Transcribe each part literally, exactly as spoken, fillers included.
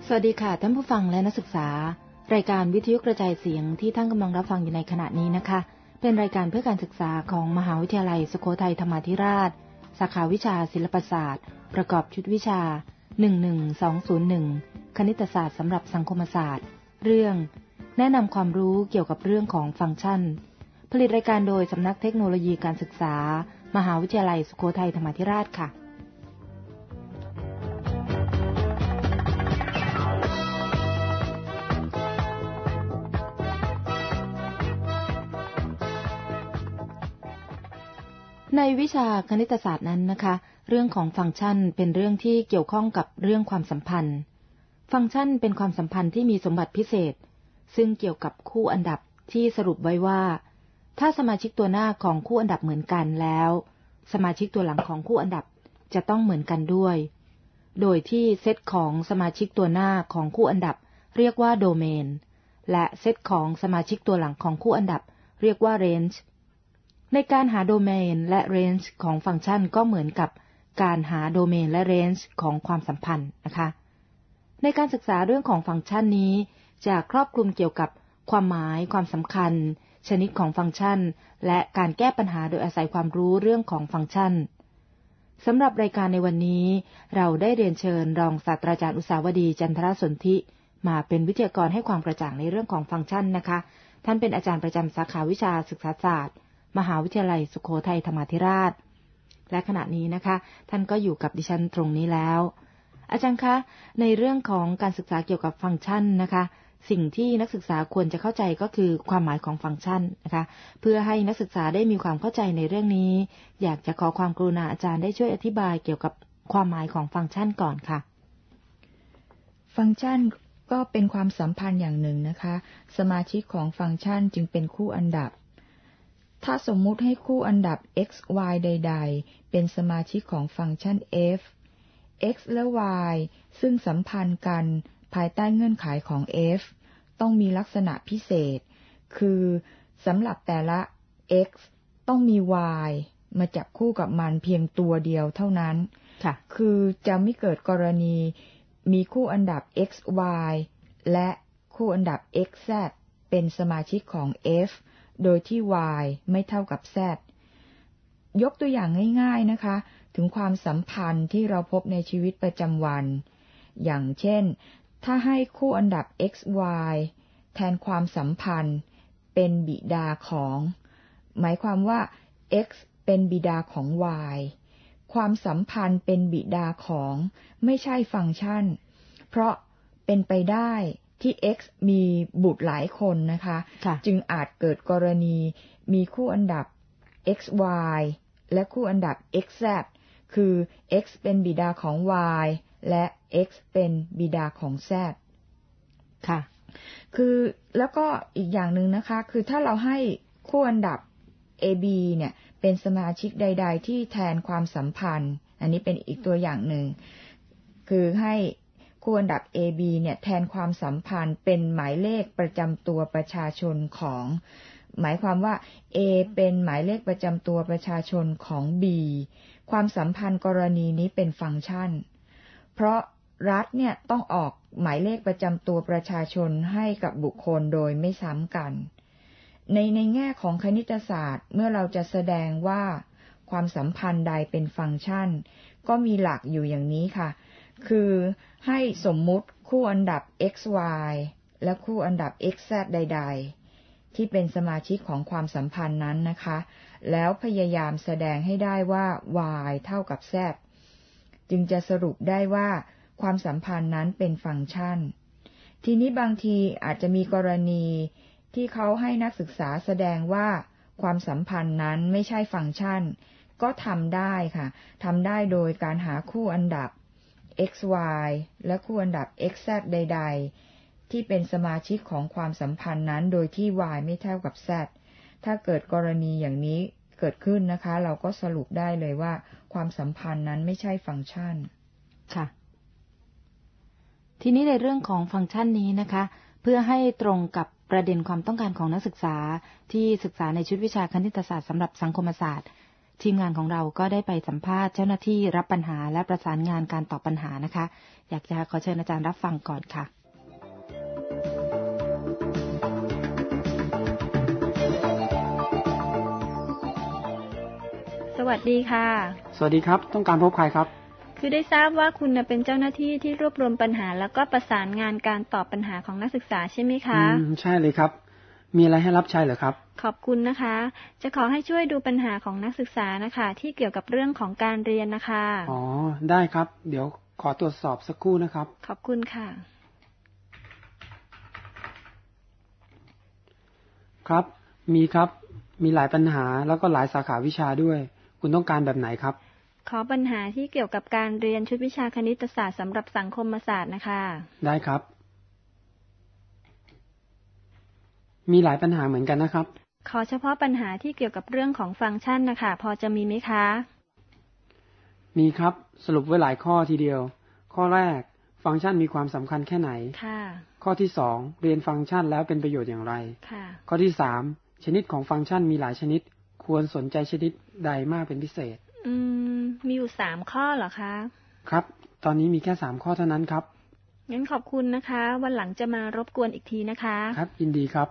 สวัสดีค่ะท่านผู้ฟังและนักศึกษารายการวิทยุกระจายเสียงที่ท่านกำลังรับฟังอยู่ในขณะนี้นะคะเป็นรายการเพื่อการศึกษาของมหาวิทยาลัยสุโขทัยธรรมาธิราชสาขาวิชาศิลปศาสตร์ประกอบชุดวิชาหนึ่งหนึ่งสองศูนย์หนึ่งคณิตศาสตร์สำหรับสังคมศาสตร์เรื่องแนะนำความรู้เกี่ยวกับเรื่องของฟังก์ชันผลิตรายการโดยสำนักเทคโนโลยีการศึกษามหาวิทยาลัยสุโขทัยธรรมาธิราชค่ะในวิชาคณิตศาสตร์นั้นนะคะเรื่องของฟังก์ชันเป็นเรื่องที่เกี่ยวข้องกับเรื่องความสัมพันธ์ฟังก์ชันเป็นความสัมพันธ์ที่มีสมบัติพิเศษซึ่งเกี่ยวกับคู่อันดับที่สรุปไว้ว่าถ้าสมาชิกตัวหน้าของคู่อันดับเหมือนกันแล้วสมาชิกตัวหลังของคู่อันดับจะต้องเหมือนกันด้วยโดยที่เซตของสมาชิกตัวหน้าของคู่อันดับเรียกว่าโดเมนและเซตของสมาชิกตัวหลังของคู่อันดับเรียกว่าเรนจ์ในการหาโดเมนและเรนจ์ของฟังก์ชันก็เหมือนกับการหาโดเมนและเรนจ์ของความสัมพันธ์นะคะในการศึกษาเรื่องของฟังก์ชันนี้จะครอบคลุมเกี่ยวกับความหมายความสำคัญชนิดของฟังก์ชันและการแก้ปัญหาโดยอาศัยความรู้เรื่องของฟังก์ชันสำหรับรายการในวันนี้เราได้เรียนเชิญรองศาสตราจารย์อุษาวดีจันทรสนธิมาเป็นวิทยากรให้ความกระจ่างในเรื่องของฟังก์ชันนะคะท่านเป็นอาจารย์ประจำสาขาวิชาศึกษาศาสตร์มหาวิทยาลัยสุโขทัยธรรมาธิราชและขณะนี้นะคะท่านก็อยู่กับดิฉันตรงนี้แล้วอาจารย์คะในเรื่องของการศึกษาเกี่ยวกับฟังก์ชันนะคะสิ่งที่นักศึกษาควรจะเข้าใจก็คือความหมายของฟังก์ชันนะคะเพื่อให้นักศึกษาได้มีความเข้าใจในเรื่องนี้อยากจะขอความกรุณาอาจารย์ได้ช่วยอธิบายเกี่ยวกับความหมายของฟังก์ชันก่อนค่ะฟังก์ชันก็เป็นความสัมพันธ์อย่างหนึ่งนะคะสมาชิกของฟังก์ชันจึงเป็นคู่อันดับถ้าสมมุติให้คู่อันดับ x y ใดๆเป็นสมาชิกของฟังก์ชัน f x และ y ซึ่งสัมพันธ์กันภายใต้เงื่อนไขของ f ต้องมีลักษณะพิเศษคือสำหรับแต่ละ x ต้องมี y มาจับคู่กับมันเพียงตัวเดียวเท่านั้นคือจะไม่เกิดกรณีมีคู่อันดับ x y และคู่อันดับ x z เป็นสมาชิกของ fโดยที่ y ไม่เท่ากับ z ยกตัวอย่างง่ายๆนะคะถึงความสัมพันธ์ที่เราพบในชีวิตประจำวันอย่างเช่นถ้าให้คู่อันดับ x y แทนความสัมพันธ์เป็นบิดาของหมายความว่า x เป็นบิดาของ y ความสัมพันธ์เป็นบิดาของไม่ใช่ฟังก์ชันเพราะเป็นไปได้ที่ x มีบุตรหลายคนนะคะจึงอาจเกิดกรณีมีคู่อันดับ x y และคู่อันดับ x z คือ x เป็นบิดาของ y และ x เป็นบิดาของ z ค่ะคือแล้วก็อีกอย่างหนึ่งนะคะคือถ้าเราให้คู่อันดับ a b เนี่ยเป็นสมาชิกใดๆที่แทนความสัมพันธ์อันนี้เป็นอีกตัวอย่างหนึ่งคือให้คู่อันดับ a b เนี่ยแทนความสัมพันธ์เป็นหมายเลขประจำตัวประชาชนของหมายความว่า a เป็นหมายเลขประจำตัวประชาชนของ b ความสัมพันธ์กรณีนี้เป็นฟังก์ชันเพราะรัฐเนี่ยต้องออกหมายเลขประจำตัวประชาชนให้กับบุคคลโดยไม่ซ้ำกันในในแง่ของคณิตศาสตร์เมื่อเราจะแสดงว่าความสัมพันธ์ใดเป็นฟังก์ชันก็มีหลักอยู่อย่างนี้ค่ะคือให้สมมุติคู่อันดับ x y และคู่อันดับ x z ใดๆที่เป็นสมาชิกของความสัมพันธ์นั้นนะคะแล้วพยายามแสดงให้ได้ว่า y เท่ากับ z จึงจะสรุปได้ว่าความสัมพันธ์นั้นเป็นฟังก์ชันทีนี้บางทีอาจจะมีกรณีที่เขาให้นักศึกษาแสดงว่าความสัมพันธ์นั้นไม่ใช่ฟังก์ชันก็ทำได้ค่ะทำได้โดยการหาคู่อันดับ x y และคู่อันดับ x z ใดๆที่เป็นสมาชิกของความสัมพันธ์นั้นโดยที่ y ไม่เท่ากับ z ถ้าเกิดกรณีอย่างนี้เกิดขึ้นนะคะเราก็สรุปได้เลยว่าความสัมพันธ์นั้นไม่ใช่ฟังก์ชันค่ะทีนี้ในเรื่องของฟังก์ชันนี้นะคะเพื่อให้ตรงกับประเด็นความต้องการของนักศึกษาที่ศึกษาในชุดวิชาคณิตศาสตร์สำหรับสังคมศาสตร์ทีมงานของเราก็ได้ไปสัมภาษณ์เจ้าหน้าที่รับปัญหาและประสานงานการตอบปัญหานะคะอยากจะขอเชิญอาจารย์รับฟังก่อนค่ะสวัสดีค่ะสวัสดีครับต้องการพบใครครับคือได้ทราบว่าคุณเป็นเจ้าหน้าที่ที่รวบรวมปัญหาแล้วก็ประสานงานการตอบปัญหาของนักศึกษาใช่ไหมคะอืมใช่เลยครับมีอะไรให้รับใช้เหรอครับขอบคุณนะคะจะขอให้ช่วยดูปัญหาของนักศึกษานะคะที่เกี่ยวกับเรื่องของการเรียนนะคะอ๋อได้ครับเดี๋ยวขอตรวจสอบสักครู่นะครับขอบคุณค่ะครับมีครับมีหลายปัญหาแล้วก็หลายสาขาวิชาด้วยคุณต้องการแบบไหนครับขอปัญหาที่เกี่ยวกับการเรียนชุดวิชาคณิตศาสตร์สำหรับสังคมศาสตร์นะคะได้ครับมีหลายปัญหาเหมือนกันนะครับขอเฉพาะปัญหาที่เกี่ยวกับเรื่องของฟังก์ชันนะคะพอจะมีไหมคะมีครับสรุปไว้หลายข้อทีเดียวข้อแรกฟังก์ชันมีความสำคัญแค่ไหนค่ะข้อที่สองเรียนฟังก์ชันแล้วเป็นประโยชน์อย่างไรค่ะข้อที่สามชนิดของฟังก์ชันมีหลายชนิดควรสนใจชนิดใดมากเป็นพิเศษอืมมีอยู่สามข้อเหรอคะครับตอนนี้มีแค่สามข้อเท่านั้นครับงั้นขอบคุณนะคะวันหลังจะมารบกวนอีกทีนะคะครับยินดีครับ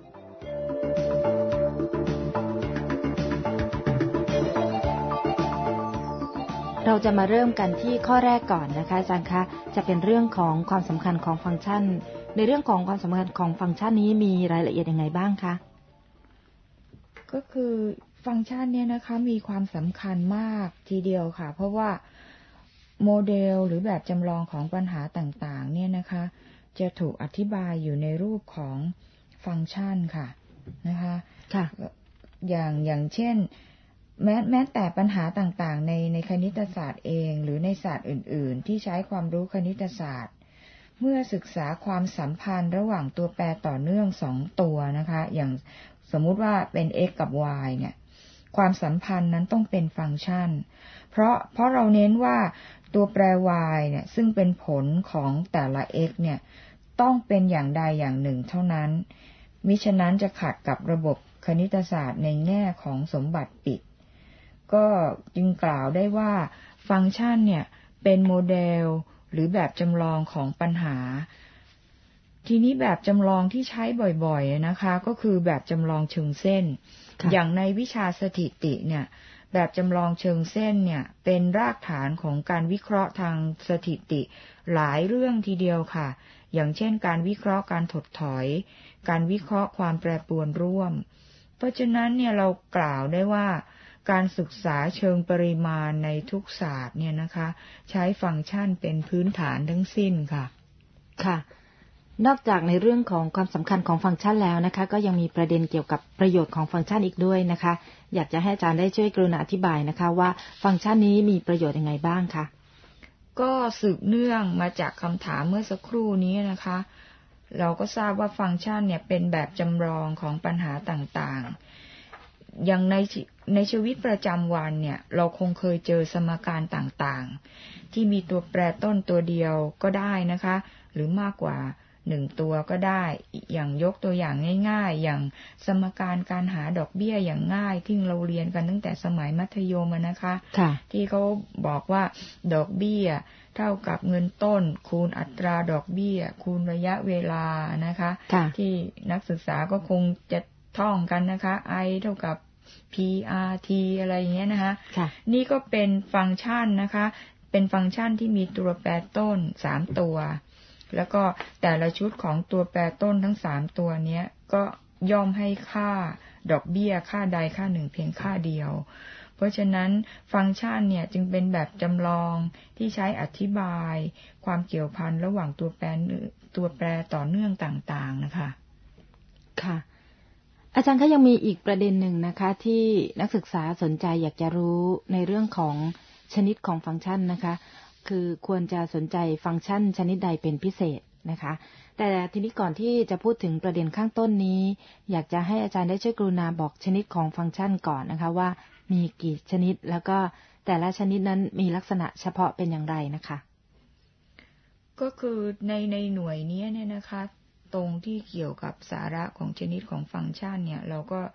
เราจะมาเริ่มกันที่ข้อแรกก่อนนะคะอาจารย์คะจะเป็นเรื่องของความสำคัญของฟังก์ชันในเรื่องของความสำคัญของฟังก์ชันนี้มีรายละเอียดยังไงบ้างคะก็คือฟังก์ชันเนี่ยนะคะมีความสำคัญมากทีเดียวค่ะเพราะว่าโมเดลหรือแบบจำลองของปัญหาต่างๆเนี่ยนะคะจะถูกอธิบายอยู่ในรูปของฟังก์ชันค่ะนะคะค่ะอย่างอย่างเช่นแม้แม้แต่ปัญหาต่างๆในในคณิตศาสตร์เองหรือในศาสตร์อื่นๆที่ใช้ความรู้คณิตศาสตร์เมื่อศึกษาความสัมพันธ์ระหว่างตัวแปรต่อเนื่องสองตัวนะคะอย่างสมมุติว่าเป็น x กับ y เนี่ยความสัมพันธ์นั้นต้องเป็นฟังก์ชันเพราะเพราะเราเน้นว่าตัวแปร y เนี่ยซึ่งเป็นผลของแต่ละ x เนี่ยต้องเป็นอย่างใดอย่างหนึ่งเท่านั้นมิฉะนั้นจะขัดกับระบบคณิตศาสตร์ในแง่ของสมบัติปิดก็จึงกล่าวได้ว่าฟังก์ชันเนี่ยเป็นโมเดลหรือแบบจำลองของปัญหาทีนี้แบบจำลองที่ใช้บ่อยๆนะคะก็คือแบบจำลองเชิงเส้นอย่างในวิชาสถิติเนี่ยแบบจำลองเชิงเส้นเนี่ยเป็นรากฐานของการวิเคราะห์ทางสถิติหลายเรื่องทีเดียวค่ะอย่างเช่นการวิเคราะห์การถดถอยการวิเคราะห์ความแปรปรวนร่วมเพราะฉะนั้นเนี่ยเรากล่าวได้ว่าการศึกษาเชิงปริมาณในทุกศาสตร์เนี่ยนะคะใช้ฟังก์ชันเป็นพื้นฐานทั้งสิ้นค่ะค่ะนอกจากในเรื่องของความสำคัญของฟังก์ชันแล้วนะคะก็ยังมีประเด็นเกี่ยวกับประโยชน์ของฟังก์ชันอีกด้วยนะคะอยากจะให้อาจารย์ได้ช่วยกรุณาอธิบายนะคะว่าฟังก์ชันนี้มีประโยชน์ยังไงบ้างคะก็สืบเนื่องมาจากคำถามเมื่อสักครู่นี้นะคะเราก็ทราบว่าฟังก์ชันเนี่ยเป็นแบบจำลองของปัญหาต่างๆอย่างในในชีวิตประจำวันเนี่ยเราคงเคยเจอสมการต่างๆที่มีตัวแปรต้นตัวเดียวก็ได้นะคะหรือมากกว่าหนึ่งตัวก็ได้อย่างยกตัวอย่างง่ายๆอย่างสมการการหาดอกเบี้ยอย่างง่ายที่เราเรียนกันตั้งแต่สมัยมัธยมนะคะที่เขาบอกว่าดอกเบี้ยเท่ากับเงินต้นคูณอัตราดอกเบี้ยคูณระยะเวลานะคะที่นักศึกษาก็คงจะท่องกันนะคะ I เท่ากับ พี อาร์ ที อะไรอย่างเงี้ยนะคะนี่ก็เป็นฟังก์ชันนะคะเป็นฟังก์ชันที่มีตัวแปรต้นสามตัวแล้วก็แต่ละชุดของตัวแปรต้นทั้งสามตัวเนี้ยก็ย่อมให้ค่าดอกเบี้ยค่าใดค่าหนึ่งเพียงค่าเดียวเพราะฉะนั้นฟังก์ชันเนี่ยจึงเป็นแบบจำลองที่ใช้อธิบายความเกี่ยวพันระหว่างตัวแปรตัวแปรต่อเนื่องต่างๆนะคะค่ะอาจารย์ก็ยังมีอีกประเด็นหนึ่งนะคะที่นักศึกษาสนใจอยากจะรู้ในเรื่องของชนิดของฟังก์ชันนะคะคือควรจะสนใจฟังก์ชันชนิดใดเป็นพิเศษนะคะแต่ทีนี้ก่อนที่จะพูดถึงประเด็นข้างต้นนี้อยากจะให้อาจารย์ได้ช่วยกรุณาบอกชนิดของฟังก์ชันก่อนนะคะว่ามีกี่ชนิดแล้วก็แต่ละชนิดนั้นมีลักษณะเฉพาะเป็นอย่างไรนะคะก็คือในในหน่วยนี้เนี่ยนะคะตรงที่เกี่ยวกับสาระของชนิดของฟังก์ชันเนี่ยเราก็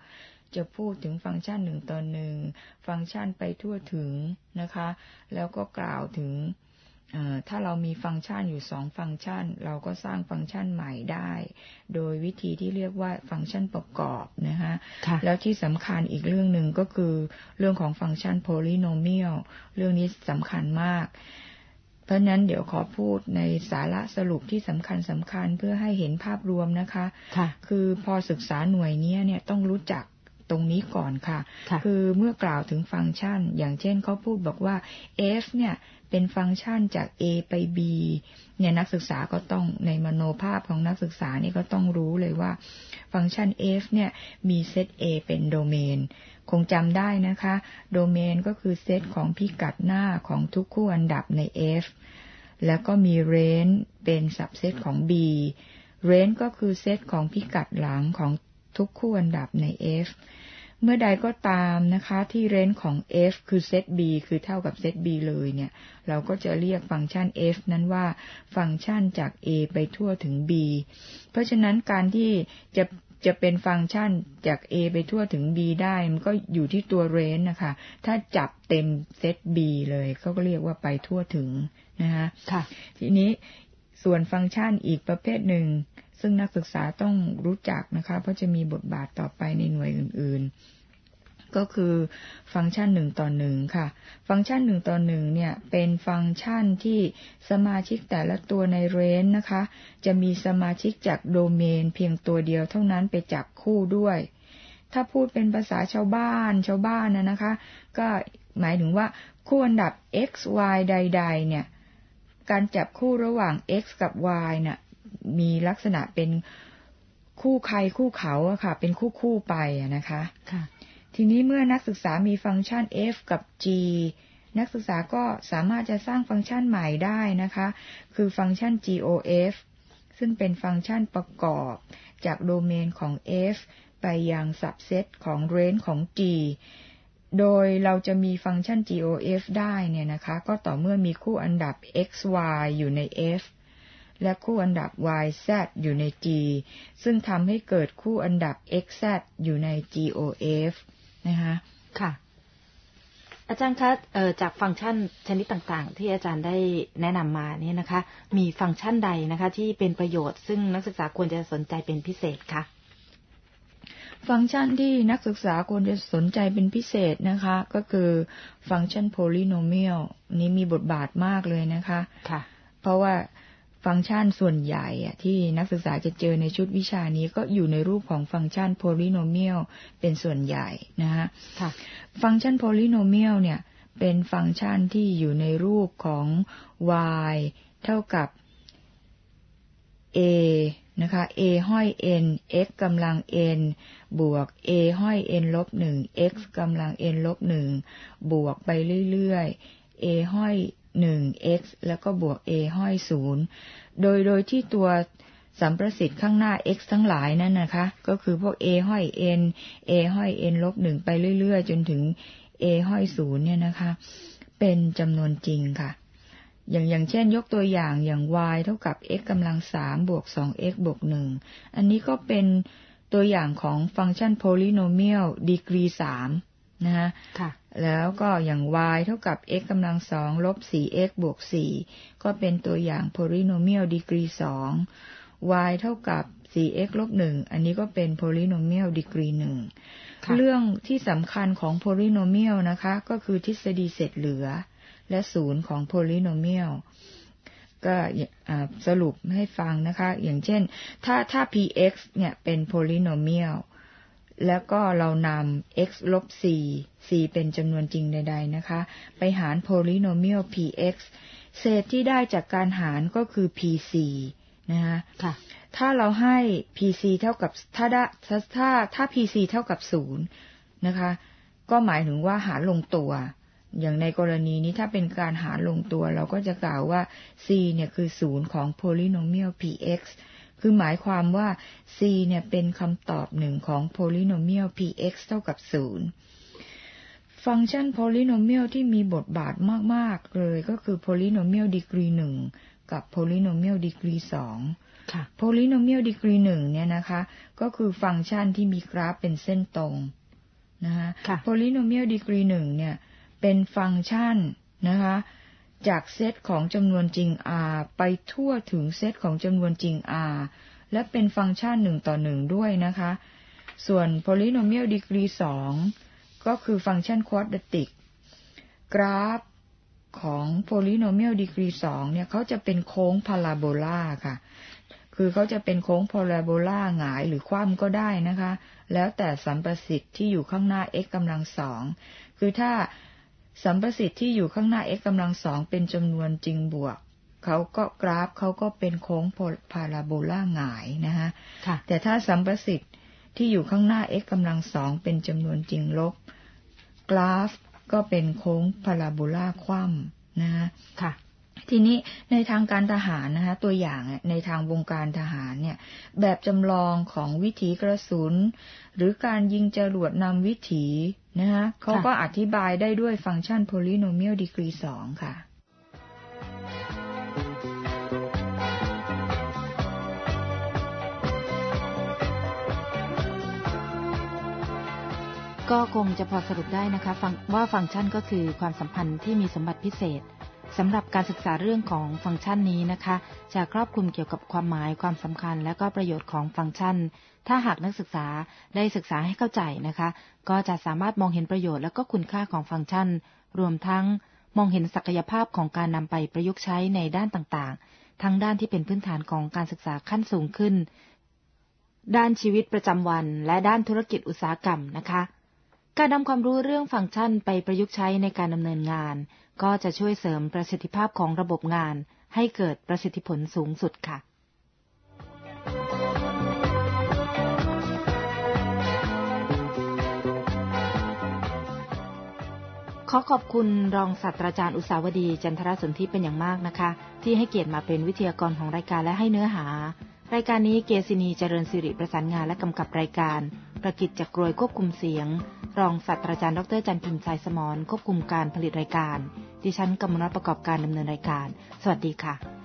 จะพูดถึงฟังก์ชันหนึ่งต่อหนึ่งฟังก์ชันไปทั่วถึงนะคะแล้วก็กล่าวถึงถ้าเรามีฟังก์ชันอยู่สองฟังก์ชันเราก็สร้างฟังก์ชันใหม่ได้โดยวิธีที่เรียกว่าฟังก์ชันประกอบนะคะแล้วที่สำคัญอีกเรื่องหนึ่งก็คือเรื่องของฟังก์ชัน polynomial เรื่องนี้สำคัญมากเพราะนั้นเดี๋ยวขอพูดในสาระสรุปที่สำคัญสำคัญเพื่อให้เห็นภาพรวมนะคะคือพอศึกษาหน่วยนี้เนี่ยต้องรู้จักตรงนี้ก่อนค่ะคือเมื่อกล่าวถึงฟังก์ชันอย่างเช่นเขาพูดบอกว่า f เนี่ยเป็นฟังก์ชันจาก a ไป b เนี่ยนักศึกษาก็ต้องในมโนภาพของนักศึกษานี่ก็ต้องรู้เลยว่าฟังก์ชัน f เนี่ยมีเซต a เป็นโดเมนคงจำได้นะคะโดเมนก็คือเซตของพิกัดหน้าของทุกคู่อันดับใน f แล้วก็มี range เป็นสับเซตของ b range ก็คือเซตของพิกัดหลังของทุกคู่อันดับใน f เมื่อใดก็ตามนะคะที่ range ของ f คือเซต b คือเท่ากับเซต b เลยเนี่ยเราก็จะเรียกฟังก์ชัน f นั้นว่าฟังก์ชันจาก a ไปทั่วถึง b เพราะฉะนั้นการที่จะจะเป็นฟังก์ชันจาก a ไปทั่วถึง b ได้มันก็อยู่ที่ตัว range นะคะถ้าจับเต็มเซต b เลยเขาก็เรียกว่าไปทั่วถึงนะคะทีนี้ส่วนฟังก์ชันอีกประเภทหนึ่งซึ่งนักศึกษาต้องรู้จักนะคะเพราะจะมีบทบาทต่อไปในหน่วยอื่นๆก็คือฟังก์ชันหนึ่งต่อหนึ่งค่ะฟังก์ชันหนึ่งต่อหนึ่งเนี่ยเป็นฟังก์ชันที่สมาชิกแต่ละตัวในเรนจ์นะคะจะมีสมาชิกจากโดเมนเพียงตัวเดียวเท่านั้นไปจับคู่ด้วยถ้าพูดเป็นภาษาชาวบ้านชาวบ้านนะนะคะก็หมายถึงว่าคู่อันดับ x y ใดๆเนี่ยการจับคู่ระหว่าง x กับ y น่ะมีลักษณะเป็นคู่ใครคู่เขาอะค่ะเป็นคู่คู่ไปอะนะคะค่ะทีนี้เมื่อนักศึกษามีฟังก์ชัน f กับ g นักศึกษาก็สามารถจะสร้างฟังก์ชันใหม่ได้นะคะคือฟังก์ชัน gof ซึ่งเป็นฟังก์ชันประกอบจากโดเมนของ f ไปยังสับเซตของ range ของ g โดยเราจะมีฟังก์ชัน gof ได้เนี่ยนะคะก็ต่อเมื่อมีคู่อันดับ x y อยู่ใน fและคู่อันดับ y z อยู่ใน g ซึ่งทำให้เกิดคู่อันดับ x z อยู่ใน gof นะคะค่ะอาจารย์คะเอ่อจากฟังก์ชันชนิดต่างๆที่อาจารย์ได้แนะนำมาเนี่ยนะคะมีฟังก์ชันใดนะคะที่เป็นประโยชน์ซึ่งนักศึกษาควรจะสนใจเป็นพิเศษคะฟังก์ชันที่นักศึกษาควรจะสนใจเป็นพิเศษนะคะก็คือฟังก์ชัน polynomial นี้มีบทบาทมากเลยนะคะค่ะเพราะว่าฟังก์ชันส่วนใหญ่ที่นักศึกษาจะเจอในชุดวิชานี้ก็อยู่ในรูปของฟังก์ชัน polynomial เป็นส่วนใหญ่นะคะค่ะฟังก์ชัน polynomial เนี่ยเป็นฟังก์ชันที่อยู่ในรูปของ y เท่ากับ a นะคะ a ห้อย n x กำลัง n บวก a ห้อย n ลบหนึ่ง x กำลัง n ลบหนึ่งบวกไปเรื่อยๆ a ห้อยหนึ่ง x แล้วก็บวก a ห้อยศูนย์โดยโดยที่ตัวสัมประสิทธิ์ข้างหน้า x ทั้งหลายนั่นนะคะก็คือพวก a ห้อย n a ห้อย n ลบหนึ่งไปเรื่อยๆจนถึง a ห้อยศูนย์เนี่ยนะคะเป็นจำนวนจริงค่ะอย่างอย่างเช่นยกตัวอย่างอย่าง y เท่ากับ x กำลังสามบวก สอง x บวกหนึ่งอันนี้ก็เป็นตัวอย่างของฟังก์ชัน polynomial ดีกรีสามนะคะแล้วก็อย่าง y เท่ากับ x กำลังสองลบ สี่ x บวกสี่ก็เป็นตัวอย่าง polynomial ดีกรีสอง y เท่ากับ สี่ x ลบหนึ่งอันนี้ก็เป็น polynomial ดีกรีหนึ่งเรื่องที่สำคัญของ polynomial นะคะก็คือทฤษฎีเศษเหลือและศูนย์ของ polynomial ก็สรุปให้ฟังนะคะอย่างเช่นถ้าถ้า px เนี่ยเป็น polynomial แล้วก็เรานำ x ลบสี่ สี่เป็นจำนวนจริงใดๆนะคะไปหาร polynomial px เศษที่ได้จากการหารก็คือ pc นะคะถ้าเราให้ pc เท่ากับถ้าถ้าถ้าถ้า pc เท่ากับศูนย์นะคะก็หมายถึงว่าหารลงตัวอย่างในกรณีนี้ถ้าเป็นการหารลงตัวเราก็จะกล่าวว่า c เนี่ยคือศูนย์ของ polynomial px คือหมายความว่า c เนี่ยเป็นคำตอบหนึ่งของ polynomial px เท่ากับศูนย์ฟังก์ชัน polynomial ที่มีบทบาทมากๆเลยก็คือ polynomial ดีกรีหนึ่งกับ polynomial ดีกรีสองค่ะ polynomial ดีกรีหนึ่งเนี่ยนะคะก็คือฟังก์ชันที่มีกราฟเป็นเส้นตรงนะคะค่ะ polynomial degree หนึ่งเนี่ยเป็นฟังก์ชันนะคะจากเซตของจำนวนจริง R ไปทั่วถึงเซตของจำนวนจริง R และเป็นฟังก์ชันหนึ่งต่อหนึ่งด้วยนะคะส่วน polynomial degree สองก็คือฟังก์ชัน quadratic กราฟของ polynomial degree สองเนี่ยเขาจะเป็นโค้งพาราโบลาค่ะคือเขาจะเป็นโค้งพาราโบลาหงายหรือคว่ำก็ได้นะคะแล้วแต่สัมประสิทธิ์ที่อยู่ข้างหน้า x กำลังสองคือถ้าสัมประสิทธิ์ที่อยู่ข้างหน้า x กำลังสองเป็นจำนวนจริงบวกเขาก็กราฟเขาก็เป็นโค้งพาราโบลาหงายนะคะแต่ถ้าสัมประสิทธิ์ที่อยู่ข้างหน้า x กำลังสองเป็นจำนวนจริงลบกราฟก็เป็นโค้งพาราโบลาคว่ำนะคะค่ะทีนี้ในทางการทหารนะคะตัวอย่างในทางวงการทหารเนี่ยแบบจำลองของวิถีกระสุนหรือการยิงจรวดนำวิถีนะคะเขาก็อธิบายได้ด้วยฟังก์ชัน polynomial degree สองค่ะก็คงจะพอสรุปได้นะคะว่าฟังก์ชันก็คือความสัมพันธ์ที่มีสมบัติพิเศษสำหรับการศึกษาเรื่องของฟังก์ชันนี้นะคะจะครอบคลุมเกี่ยวกับความหมายความสำคัญและก็ประโยชน์ของฟังก์ชันถ้าหากนักศึกษาได้ศึกษาให้เข้าใจนะคะก็จะสามารถมองเห็นประโยชน์และก็คุณค่าของฟังก์ชันรวมทั้งมองเห็นศักยภาพของการนำไปประยุกต์ใช้ในด้านต่างๆทั้งด้านที่เป็นพื้นฐานของการศึกษาขั้นสูงขึ้นด้านชีวิตประจำวันและด้านธุรกิจอุตสาหกรรมนะคะการนำความรู้เรื่องฟังก์ชันไปประยุกต์ใช้ในการดำเนินงานก็จะช่วยเสริมประสิทธิภาพของระบบงานให้เกิดประสิทธิผลสูงสุดค่ะขอขอบคุณรองศาสตราจารย์อุษาวดีจันทรสนธิเป็นอย่างมากนะคะที่ให้เกียรติมาเป็นวิทยากรของรายการและให้เนื้อหารายการนี้เกษินีเจริญสิริประสานงานและกำกับรายการประกิจจักรกรวยควบคุมเสียงรองศาสตราจารย์ดรจันพิมพ์สายสมรควบคุมการผลิตรายการดิฉันกมลรัตน์ประกอบการดำเนินรายการสวัสดีค่ะ